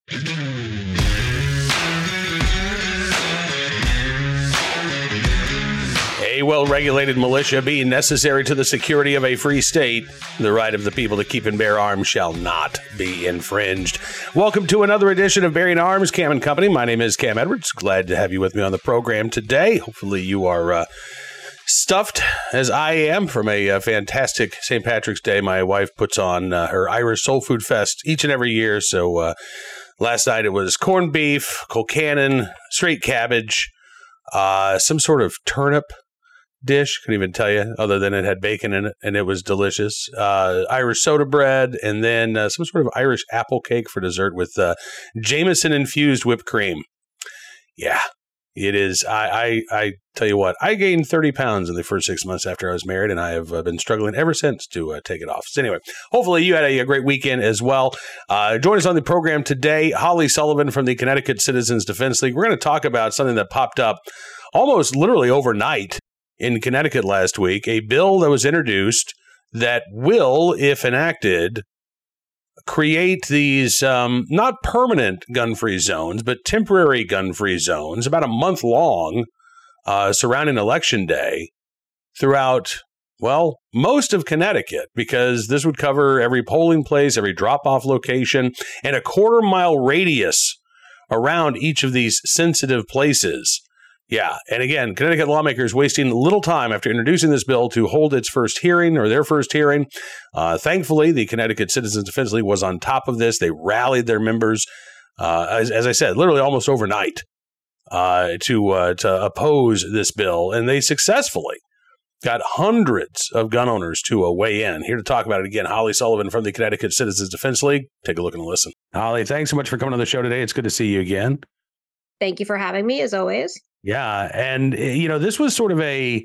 A well-regulated militia being necessary to the security of a free state, the right of the people to keep and bear arms shall not be infringed. Welcome to another edition of Bearing Arms, Cam and Company. My name is Cam Edwards. Glad to have you with me on the program today. Hopefully you are stuffed, as I am, from a fantastic St. Patrick's Day. My wife puts on her Irish Soul Food Fest each and every year. So last night it was corned beef, colcannon, straight cabbage, some sort of turnip dish, couldn't even tell you, other than it had bacon in it, and it was delicious. Irish soda bread, and then some sort of Irish apple cake for dessert with Jameson-infused whipped cream. Yeah, it is. I tell you what, I gained 30 pounds in the first 6 months after I was married, and I have been struggling ever since to take it off. So anyway, hopefully you had a great weekend as well. Join us on the program today, Holly Sullivan from the Connecticut Citizens Defense League. We're going to talk about something that popped up almost literally overnight in Connecticut last week, a bill that was introduced that will, if enacted, create these not permanent gun-free zones, but temporary gun-free zones, about a month long, surrounding Election Day throughout, well, most of Connecticut, because this would cover every polling place, every drop-off location, and a quarter-mile radius around each of these sensitive places. Yeah, and again, Connecticut lawmakers wasting little time after introducing this bill to hold its first hearing or their first hearing. Thankfully, the Connecticut Citizens Defense League was on top of this. They rallied their members, as I said, literally almost overnight to oppose this bill, and they successfully got hundreds of gun owners to weigh in. Here to talk about it again, Holly Sullivan from the Connecticut Citizens Defense League. Take a look and listen. Holly, thanks so much for coming on the show today. It's good to see you again. Thank you for having me, as always. Yeah, and this was sort of a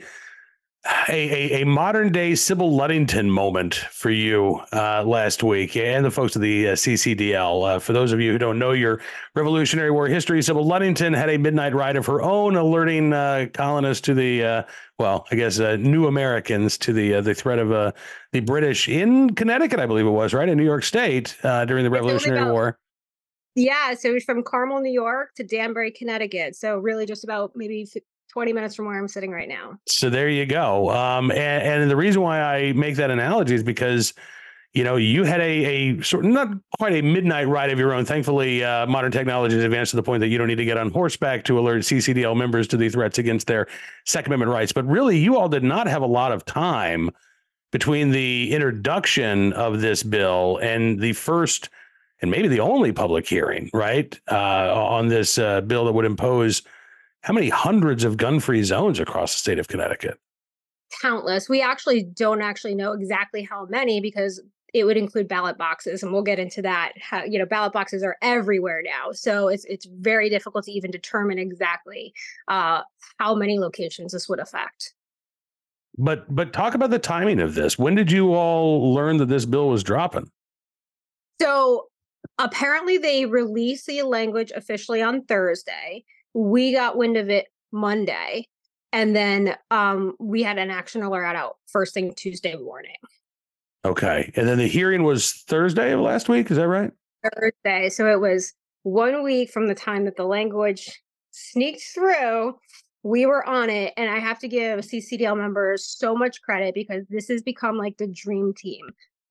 modern day Sybil Ludington moment for you last week, and the folks of the CCDL. For those of you who don't know your Revolutionary War history, Sybil Ludington had a midnight ride of her own, alerting colonists to the new Americans to the threat of the British in Connecticut, I believe it was, right, in New York State during the Revolutionary War. Yeah, so it was from Carmel, New York to Danbury, Connecticut. So really just about maybe 20 minutes from where I'm sitting right now. So there you go. And the reason why I make that analogy is because, you had a sort of not quite a midnight ride of your own. Thankfully, modern technology has advanced to the point that you don't need to get on horseback to alert CCDL members to the threats against their Second Amendment rights. But really, you all did not have a lot of time between the introduction of this bill and the first and maybe the only public hearing, right, on this bill that would impose how many hundreds of gun-free zones across the state of Connecticut? Countless. We actually don't know exactly how many, because it would include ballot boxes, and we'll get into that. How, ballot boxes are everywhere now, so it's very difficult to even determine exactly how many locations this would affect. But talk about the timing of this. When did you all learn that this bill was dropping? So apparently they released the language officially on Thursday. We got wind of it Monday. And then we had an action alert out first thing Tuesday morning. Okay. And then the hearing was Thursday of last week. Is that right? Thursday. So it was 1 week from the time that the language sneaked through. We were on it. And I have to give CCDL members so much credit, because this has become like the dream team.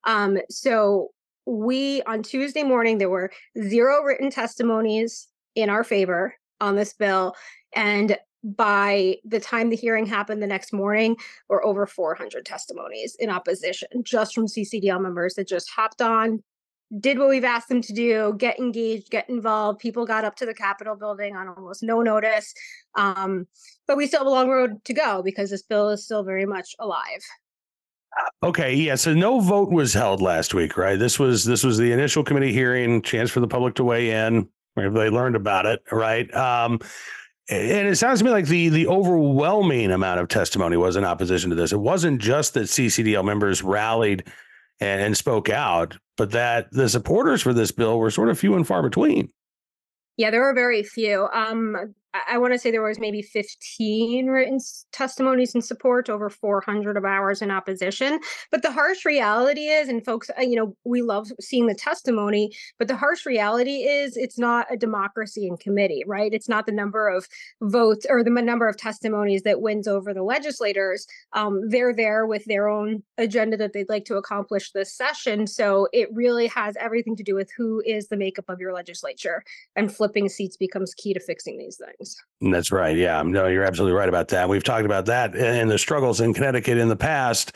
So on Tuesday morning, there were 0 written testimonies in our favor on this bill. And by the time the hearing happened the next morning, we're over 400 testimonies in opposition, just from CCDL members that just hopped on, did what we've asked them to do, get engaged, get involved. People got up to the Capitol building on almost no notice. But we still have a long road to go, because this bill is still very much alive. Okay, yeah. So no vote was held last week, right? This was the initial committee hearing, chance for the public to weigh in. Right? They learned about it, right? And it sounds to me like the overwhelming amount of testimony was in opposition to this. It wasn't just that CCDL members rallied and spoke out, but that the supporters for this bill were sort of few and far between. Yeah, there were very few. I want to say there was maybe 15 written testimonies in support, over 400 of hours in opposition. But the harsh reality is, and folks, we love seeing the testimony, but the harsh reality is it's not a democracy in committee, right? It's not the number of votes or the number of testimonies that wins over the legislators. They're there with their own agenda that they'd like to accomplish this session. So it really has everything to do with who is the makeup of your legislature, and flipping seats becomes key to fixing these things. That's right. Yeah, no, you're absolutely right about that. We've talked about that and the struggles in Connecticut in the past.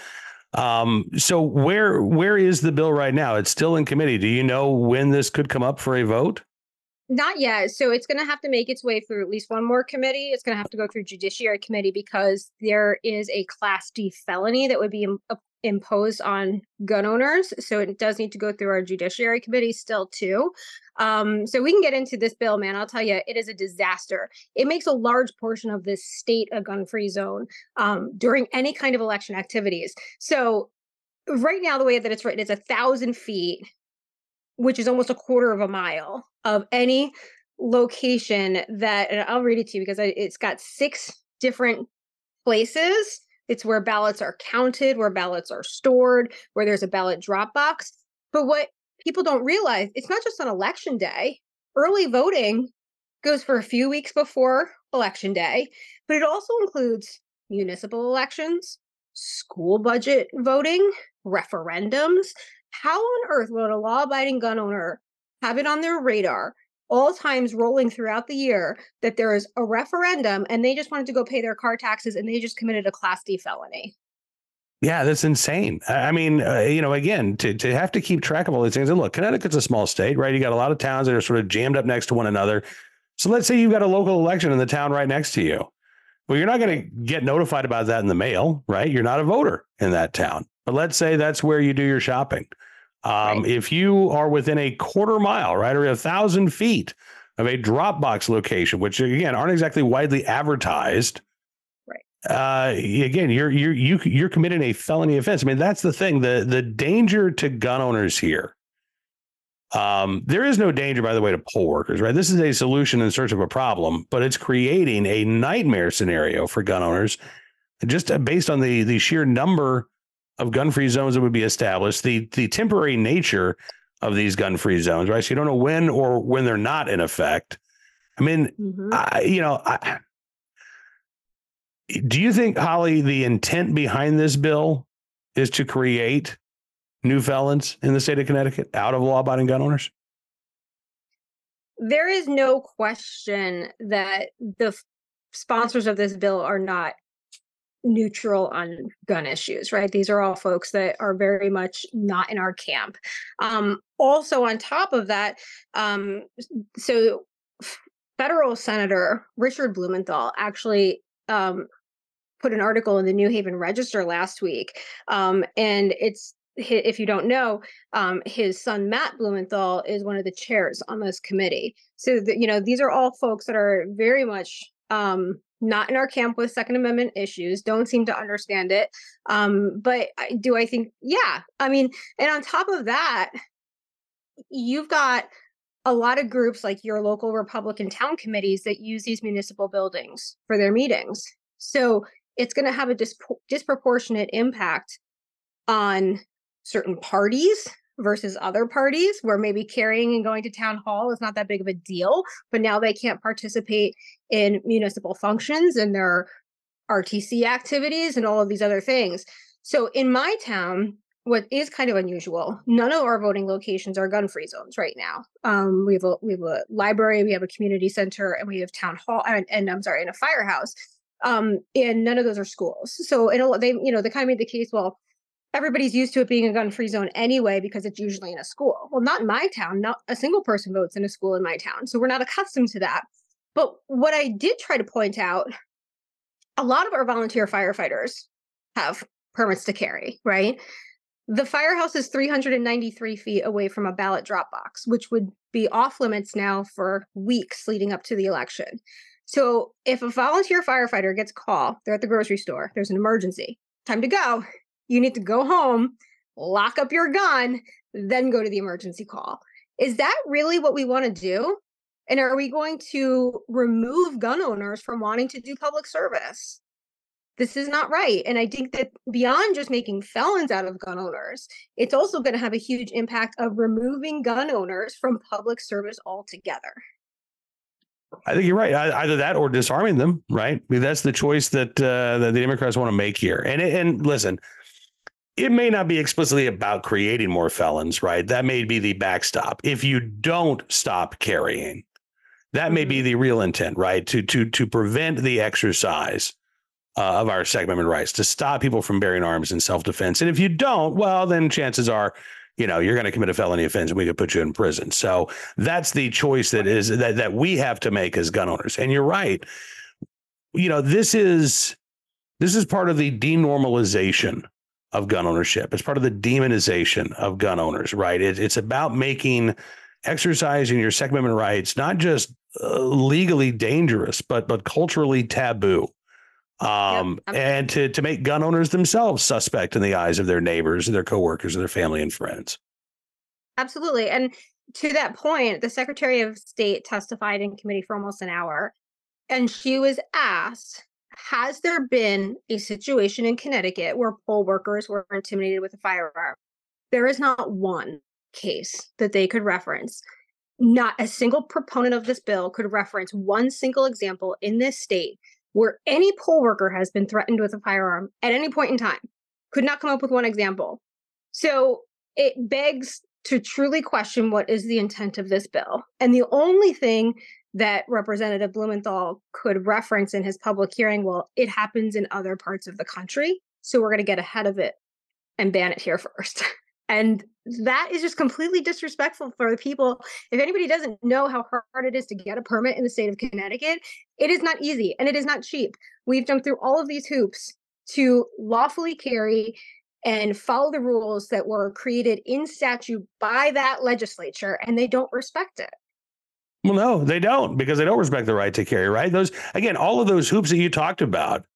So where is the bill right now? It's still in committee. Do you know when this could come up for a vote? Not yet. So it's going to have to make its way through at least one more committee. It's going to have to go through Judiciary Committee because there is a Class D felony that would be imposed on gun owners. So it does need to go through our Judiciary Committee still too. So we can get into this bill, man. I'll tell you, it is a disaster. It makes a large portion of this state a gun-free zone during any kind of election activities. So right now, the way that it's written, it's 1,000 feet, which is almost a quarter of a mile of any location that, and I'll read it to you because it's got 6 different places. It's where ballots are counted, where ballots are stored, where there's a ballot drop box. But what people don't realize, it's not just on election day. Early voting goes for a few weeks before election day, but it also includes municipal elections, school budget voting, referendums. How on earth would a law-abiding gun owner have it on their radar all times rolling throughout the year that there is a referendum and they just wanted to go pay their car taxes and they just committed a Class D felony? Yeah, that's insane. I mean, again, to have to keep track of all these things. And look, Connecticut's a small state, right? You got a lot of towns that are sort of jammed up next to one another. So let's say you've got a local election in the town right next to you. Well, you're not going to get notified about that in the mail, right? You're not a voter in that town. But let's say that's where you do your shopping. Right. If you are within a quarter mile, right, or 1,000 feet of a drop box location, which again aren't exactly widely advertised, right? Again, you're committing a felony offense. I mean, that's the thing. The danger to gun owners here. There is no danger, by the way, to poll workers, right? This is a solution in search of a problem, but it's creating a nightmare scenario for gun owners, just based on the sheer number of gun-free zones that would be established, the temporary nature of these gun-free zones, right? So you don't know when they're not in effect. I mean, do you think, Holly, the intent behind this bill is to create new felons in the state of Connecticut out of law-abiding gun owners? There is no question that the sponsors of this bill are not neutral on gun issues, right? These are all folks that are very much not in our camp. Also, on top of that, so federal Senator Richard Blumenthal actually put an article in the New Haven Register last week, and it's, if you don't know, his son Matt Blumenthal is one of the chairs on this committee. So these are all folks that are very much not in our camp with Second Amendment issues, don't seem to understand it. But I think, yeah, I mean, and on top of that, you've got a lot of groups like your local Republican town committees that use these municipal buildings for their meetings. So it's going to have a disproportionate impact on certain parties versus other parties, where maybe carrying and going to town hall is not that big of a deal, but now they can't participate in municipal functions and their RTC activities and all of these other things. So in my town, what is kind of unusual, none of our voting locations are gun-free zones right now. We have a library, we have a community center, and we have town hall, and I'm sorry, and a firehouse. And none of those are schools. So they kind of made the case, well, everybody's used to it being a gun-free zone anyway because it's usually in a school. Well, not in my town. Not a single person votes in a school in my town. So we're not accustomed to that. But what I did try to point out, a lot of our volunteer firefighters have permits to carry, right? The firehouse is 393 feet away from a ballot drop box, which would be off limits now for weeks leading up to the election. So if a volunteer firefighter gets a call, they're at the grocery store, there's an emergency, time to go. You need to go home, lock up your gun, then go to the emergency call. Is that really what we want to do? And are we going to remove gun owners from wanting to do public service? This is not right. And I think that beyond just making felons out of gun owners, it's also going to have a huge impact of removing gun owners from public service altogether. I think you're right. Either that or disarming them, right? I mean, that's the choice that the Democrats want to make here. And listen, it may not be explicitly about creating more felons, right? That may be the backstop. If you don't stop carrying, that may be the real intent, right? To prevent the exercise of our Second Amendment rights, to stop people from bearing arms in self-defense. And if you don't, well, then chances are, you're going to commit a felony offense and we could put you in prison. So that's the choice that we have to make as gun owners. And you're right. This is part of the denormalization of gun ownership. It's part of the demonization of gun owners, right? It's about making exercising your Second Amendment rights not just legally dangerous, but culturally taboo. And to make gun owners themselves suspect in the eyes of their neighbors, their coworkers, and their family and friends. Absolutely. And to that point, the Secretary of State testified in committee for almost an hour, and she was asked, has there been a situation in Connecticut where poll workers were intimidated with a firearm? There is not one case that they could reference. Not a single proponent of this bill could reference one single example in this state where any poll worker has been threatened with a firearm at any point in time. Could not come up with one example. So it begs to truly question what is the intent of this bill. And the only thing that Representative Blumenthal could reference in his public hearing, well, it happens in other parts of the country, so we're going to get ahead of it and ban it here first. And that is just completely disrespectful for the people. If anybody doesn't know how hard it is to get a permit in the state of Connecticut, it is not easy and it is not cheap. We've jumped through all of these hoops to lawfully carry and follow the rules that were created in statute by that legislature, and they don't respect it. Well, no, they don't, because they don't respect the right to carry, right? Those, again, all of those hoops that you talked about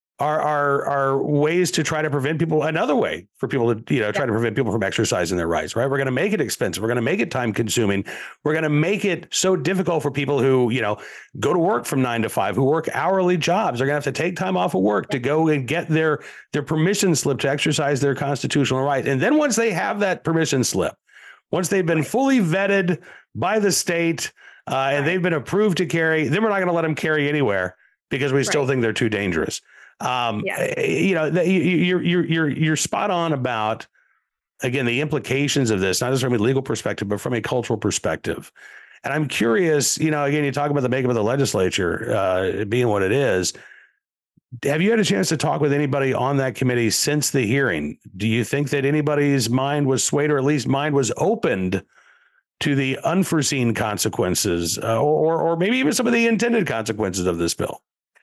are ways to try to prevent people. Another way for people to, try to prevent people from exercising their rights, right? We're going to make it expensive. We're going to make it time consuming. We're going to make it so difficult for people who, go to work from 9 to 5, who work hourly jobs. They're going to have to take time off of work to go and get their permission slip to exercise their constitutional right. And then once they have that permission slip, once they've been fully vetted by the state and they've been approved to carry, then we're not going to let them carry anywhere because we still think they're too dangerous. You're spot on about, again, the implications of this, not just from a legal perspective, but from a cultural perspective. And I'm curious, again, you talk about the makeup of the legislature being what it is. Have you had a chance to talk with anybody on that committee since the hearing? Do you think that anybody's mind was swayed, or at least mind was opened to the unforeseen consequences or maybe even some of the intended consequences of this bill?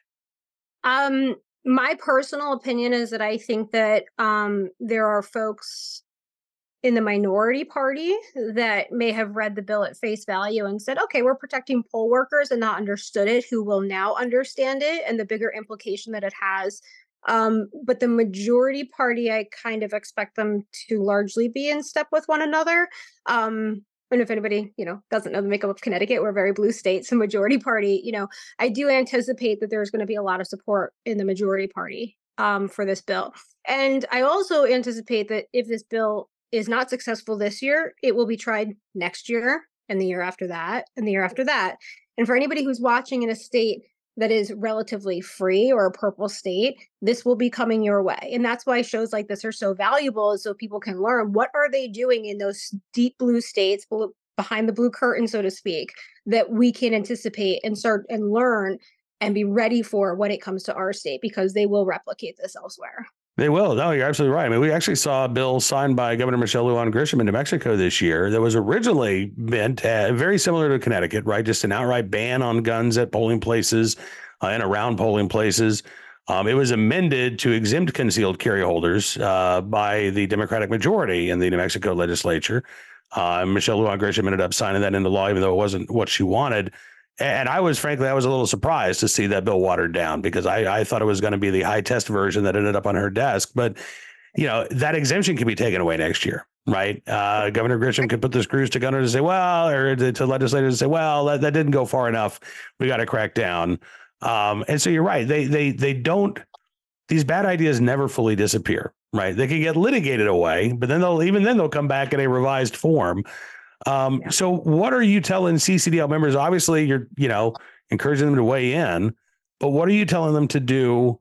My personal opinion is that I think that there are folks in the minority party that may have read the bill at face value and said, okay, we're protecting poll workers, and not understood it, who will now understand it and the bigger implication that it has. But the majority party, I kind of expect them to largely be in step with one another. And if anybody, doesn't know the makeup of Connecticut, we're a very blue state. So majority party, I do anticipate that there's going to be a lot of support in the majority party for this bill. And I also anticipate that if this bill is not successful this year, it will be tried next year and the year after that and the year after that. And for anybody who's watching in a state that is relatively free or a purple state, this will be coming your way. And that's why shows like this are so valuable, is so people can learn what are they doing in those deep blue states behind the blue curtain, so to speak, that we can anticipate and start and learn and be ready for when it comes to our state, because they will replicate this elsewhere. They will. No, you're absolutely right. I mean, we actually saw a bill signed by Governor Michelle Lujan Grisham in New Mexico this year that was originally meant very similar to Connecticut, right? Just an outright ban on guns at polling places and around polling places. It was amended to exempt concealed carry holders by the Democratic majority in the New Mexico legislature. Michelle Lujan Grisham ended up signing that into law, even though it wasn't what she wanted. And I was a little surprised to see that bill watered down, because I thought it was going to be the high test version that ended up on her desk. But that exemption can be taken away next year. Right. Governor Grisham could put the screws to gunners and say, well, or to legislators and say, well, that didn't go far enough. We got to crack down. And so you're right. They don't, these bad ideas never fully disappear. Right. They can get litigated away, but then they'll come back in a revised form. So what are you telling CCDL members? Obviously, you're, encouraging them to weigh in, but what are you telling them to do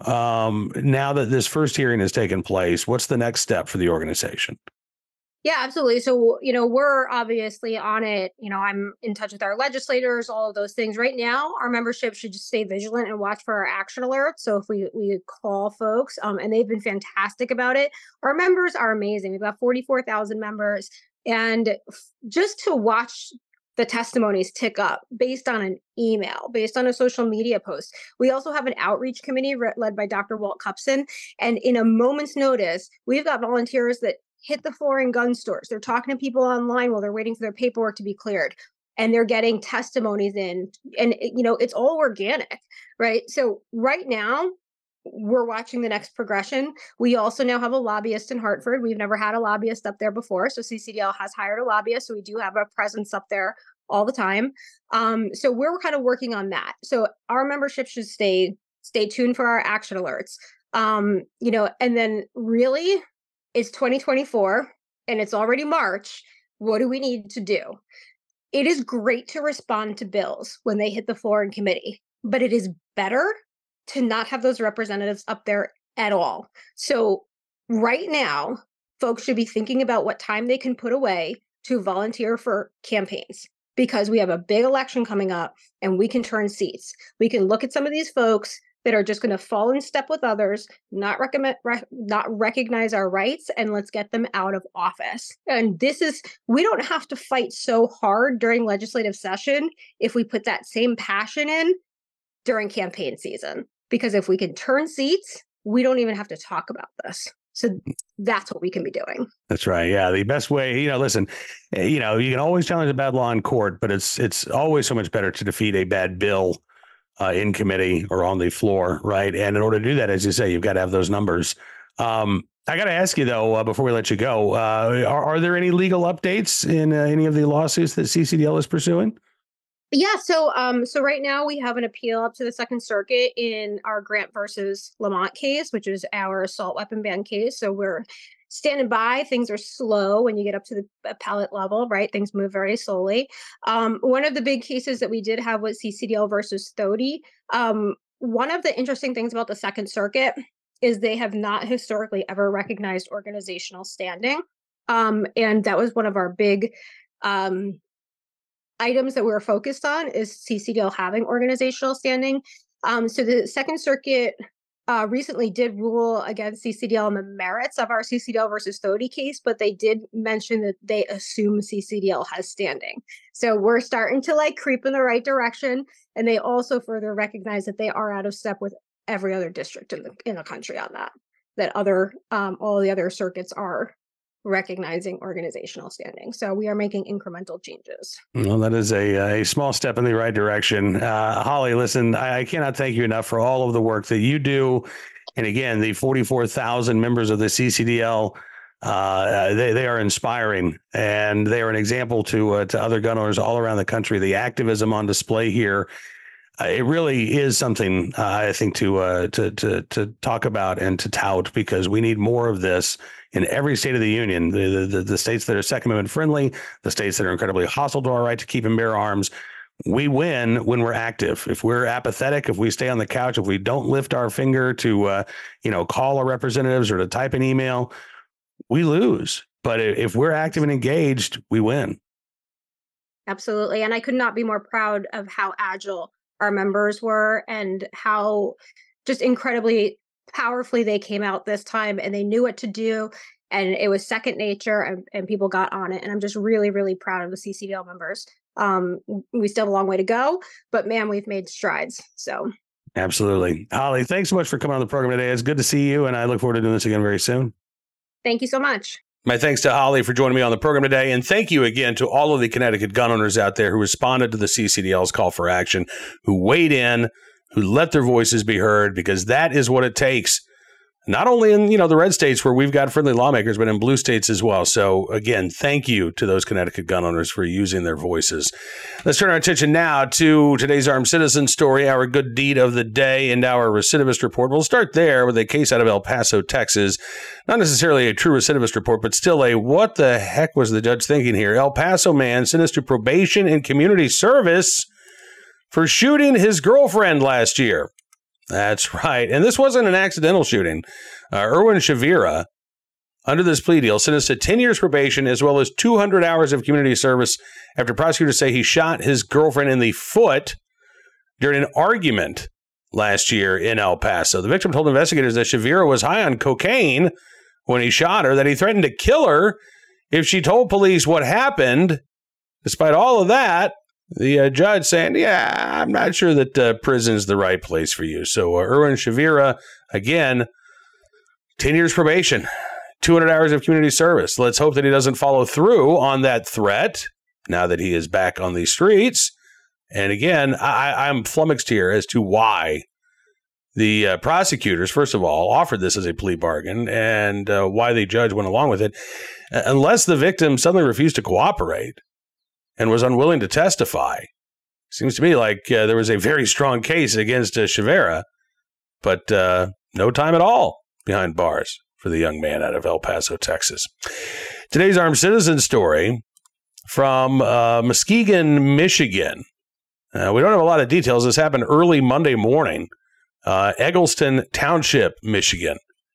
now that this first hearing has taken place? What's the next step for the organization? Yeah, absolutely. So, we're obviously on it. I'm in touch with our legislators, all of those things. Right now, our membership should just stay vigilant and watch for our action alerts. So if we call folks, and they've been fantastic about it. Our members are amazing. We've got 44,000 members. And just to watch the testimonies tick up based on an email, based on a social media post. We also have an outreach committee led by Dr. Walt Cupson. And in a moment's notice, we've got volunteers that hit the floor in gun stores. They're talking to people online while they're waiting for their paperwork to be cleared. And they're getting testimonies in. And, it's all organic, right? So right now, we're watching the next progression. We also now have a lobbyist in Hartford. We've never had a lobbyist up there before. So CCDL has hired a lobbyist. So we do have a presence up there all the time. So we're kind of working on that. So our membership should stay tuned for our action alerts. And then really it's 2024 and it's already March. What do we need to do? It is great to respond to bills when they hit the floor in committee, but it is better to not have those representatives up there at all. So right now, folks should be thinking about what time they can put away to volunteer for campaigns, because we have a big election coming up and we can turn seats. We can look at some of these folks that are just going to fall in step with others, not recognize our rights, and let's get them out of office. And we don't have to fight so hard during legislative session if we put that same passion in during campaign season, because if we can turn seats, we don't even have to talk about this. So that's what we can be doing. That's right. Yeah. The best way, listen, you can always challenge a bad law in court, but it's always so much better to defeat a bad bill in committee or on the floor. Right. And in order to do that, as you say, you've got to have those numbers. I got to ask you, though, before we let you go, are there any legal updates in any of the lawsuits that CCDL is pursuing? Yeah, so right now we have an appeal up to the Second Circuit in our Grant versus Lamont case, which is our assault weapon ban case. So we're standing by. Things are slow when you get up to the appellate level, right? Things move very slowly. One of the big cases that we did have was CCDL versus Thody. One of the interesting things about the Second Circuit is they have not historically ever recognized organizational standing. And that was one of our big items that we were focused on, is CCDL having organizational standing. So the Second Circuit recently did rule against CCDL on the merits of our CCDL versus Thody case, but they did mention that they assume CCDL has standing. So we're starting to creep in the right direction. And they also further recognize that they are out of step with every other district in the country on that all the other circuits are recognizing organizational standing. So we are making incremental changes. Well, that is a small step in the right direction. Holly, listen, I cannot thank you enough for all of the work that you do. And again, the 44,000 members of the CCDL, they are inspiring, and they are an example to other gun owners all around the country. The activism on display here, it really is something I think to talk about and to tout, because we need more of this in every state of the union. The states that are Second Amendment friendly, the states that are incredibly hostile to our right to keep and bear arms. We win when we're active. If we're apathetic, if we stay on the couch, if we don't lift our finger to call our representatives or to type an email, we lose. But if we're active and engaged, we win. Absolutely. And I could not be more proud of how agile our members were and how just incredibly powerfully they came out this time, and they knew what to do, and it was second nature, and people got on it. And I'm just really, really proud of the CCDL members. We still have a long way to go, but man, we've made strides. So absolutely. Holly, thanks so much for coming on the program today. It's good to see you, and I look forward to doing this again very soon. Thank you so much. My thanks to Holly for joining me on the program today. And thank you again to all of the Connecticut gun owners out there who responded to the CCDL's call for action, who weighed in, who let their voices be heard, because that is what it takes not only in, the red states where we've got friendly lawmakers, but in blue states as well. So again, thank you to those Connecticut gun owners for using their voices. Let's turn our attention now to today's armed citizen story, our good deed of the day, and our recidivist report. We'll start there with a case out of El Paso, Texas. Not necessarily a true recidivist report, but still a what the heck was the judge thinking here? El Paso man sentenced to probation and community service for shooting his girlfriend last year. That's right. And this wasn't an accidental shooting. Erwin Shavira, under this plea deal, sentenced to 10 years probation as well as 200 hours of community service after prosecutors say he shot his girlfriend in the foot during an argument last year in El Paso. The victim told investigators that Shavira was high on cocaine when he shot her, that he threatened to kill her if she told police what happened. Despite all of that, the judge saying, I'm not sure that prison's the right place for you. So Erwin Shavira, again, 10 years probation, 200 hours of community service. Let's hope that he doesn't follow through on that threat now that he is back on the streets. And again, I'm flummoxed here as to why the prosecutors, first of all, offered this as a plea bargain and why the judge went along with it, unless the victim suddenly refused to cooperate and was unwilling to testify. Seems to me like there was a very strong case against Shavira, but no time at all behind bars for the young man out of El Paso, Texas. Today's armed citizen story from Muskegon, Michigan. We don't have a lot of details. This happened early Monday morning, Eggleston Township, Michigan.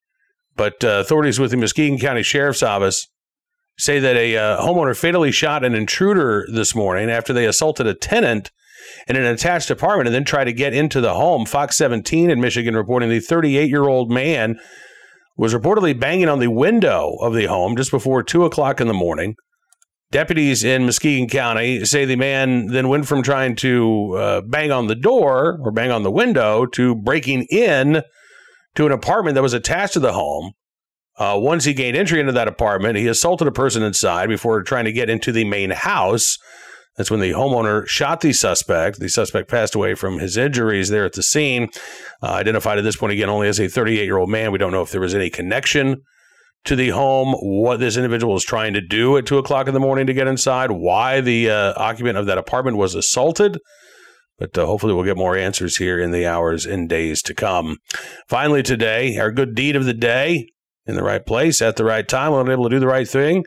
But authorities with the Muskegon County Sheriff's Office say that a homeowner fatally shot an intruder this morning after they assaulted a tenant in an attached apartment and then tried to get into the home. Fox 17 in Michigan reporting the 38-year-old man was reportedly banging on the window of the home just before 2 o'clock in the morning. Deputies in Muskegon County say the man then went from trying to bang on the door or bang on the window to breaking in to an apartment that was attached to the home. Once he gained entry into that apartment, he assaulted a person inside before trying to get into the main house. That's when the homeowner shot the suspect. The suspect passed away from his injuries there at the scene. Identified at this point, again, only as a 38-year-old man. We don't know if there was any connection to the home, what this individual was trying to do at 2 o'clock in the morning to get inside, why the occupant of that apartment was assaulted. But hopefully we'll get more answers here in the hours and days to come. Finally today, our good deed of the day. In the right place at the right time, we're able to do the right thing.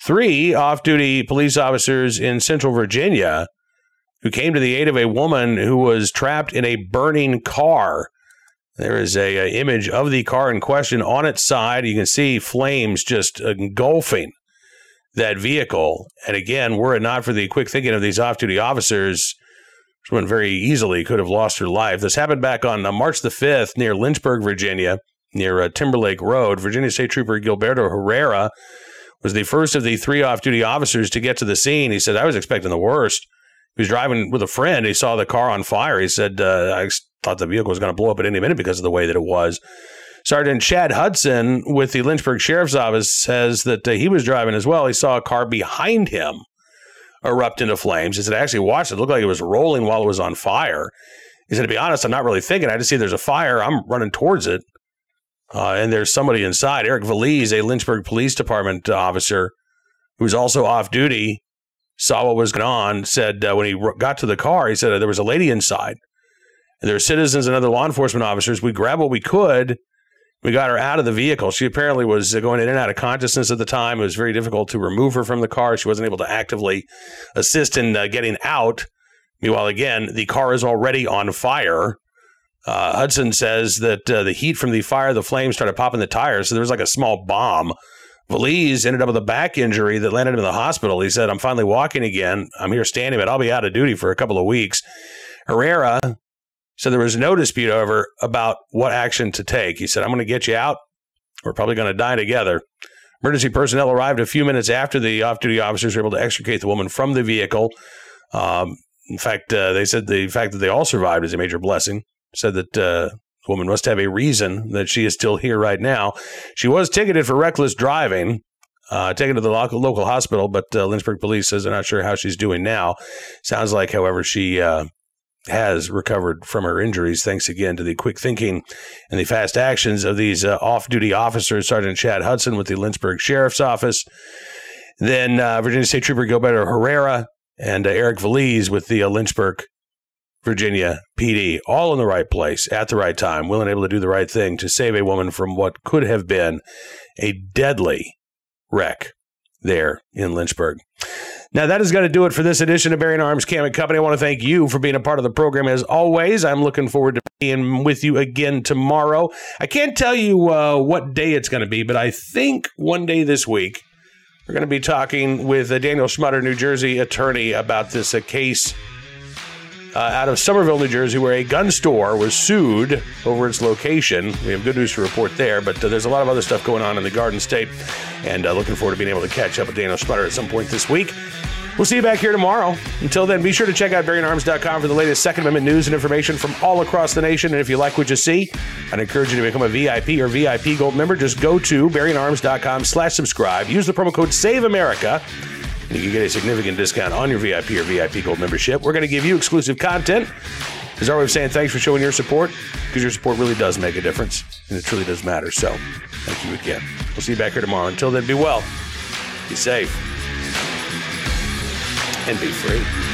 3 off-duty police officers in Central Virginia who came to the aid of a woman who was trapped in a burning car. There is a image of the car in question. On its side, you can see flames just engulfing that vehicle. And again, were it not for the quick thinking of these off-duty officers, this woman very easily could have lost her life. This happened back on March the 5th near Lynchburg, Virginia, near Timberlake Road. Virginia State Trooper Gilberto Herrera was the first of the 3 off-duty officers to get to the scene. He said, I was expecting the worst. He was driving with a friend. He saw the car on fire. He said, I thought the vehicle was going to blow up at any minute because of the way that it was. Sergeant Chad Hudson with the Lynchburg Sheriff's Office says that he was driving as well. He saw a car behind him erupt into flames. He said, I actually watched it. It looked like it was rolling while it was on fire. He said, to be honest, I'm not really thinking. I just see there's a fire. I'm running towards it. And there's somebody inside. Eric Valise, a Lynchburg Police Department officer who's also off duty, saw what was going on, said when he got to the car, he said there was a lady inside. And there were citizens and other law enforcement officers. We grabbed what we could. We got her out of the vehicle. She apparently was going in and out of consciousness at the time. It was very difficult to remove her from the car. She wasn't able to actively assist in getting out. Meanwhile, again, the car is already on fire. Hudson says that the heat from the fire, the flames started popping the tires, so there was like a small bomb. Valise ended up with a back injury that landed him in the hospital. He said, I'm finally walking again. I'm here standing, but I'll be out of duty for a couple of weeks. Herrera said there was no dispute, however, about what action to take. He said, I'm going to get you out. We're probably going to die together. Emergency personnel arrived a few minutes after the off-duty officers were able to extricate the woman from the vehicle. In fact, they said the fact that they all survived is a major blessing. Said that the woman must have a reason that she is still here right now. She was ticketed for reckless driving, taken to the local hospital, but Lynchburg police says they're not sure how she's doing now. Sounds like, however, she has recovered from her injuries, thanks again to the quick thinking and the fast actions of these off-duty officers, Sergeant Chad Hudson with the Lynchburg Sheriff's Office, then Virginia State Trooper Gilberto Herrera, and Eric Valise with the Lynchburg, Virginia PD, all in the right place at the right time, willing and able to do the right thing to save a woman from what could have been a deadly wreck there in Lynchburg. Now, that is going to do it for this edition of Bearing Arms Cam & Company. I want to thank you for being a part of the program as always. I'm looking forward to being with you again tomorrow. I can't tell you what day it's going to be, but I think one day this week we're going to be talking with Daniel Schmutter, New Jersey attorney, about this case out of Somerville, New Jersey, where a gun store was sued over its location. We have good news to report there, but there's a lot of other stuff going on in the Garden State, and looking forward to being able to catch up with Daniel Schmutter at some point this week. We'll see you back here tomorrow. Until then, be sure to check out BearingArms.com for the latest Second Amendment news and information from all across the nation. And if you like what you see, I'd encourage you to become a VIP or VIP Gold member. Just go to BearingArms.com/subscribe. Use the promo code SAVEAMERICA. And you can get a significant discount on your VIP or VIP Gold membership. We're going to give you exclusive content. As our way of saying thanks for showing your support, because your support really does make a difference, and it truly does matter. So, thank you again. We'll see you back here tomorrow. Until then, be well, be safe, and be free.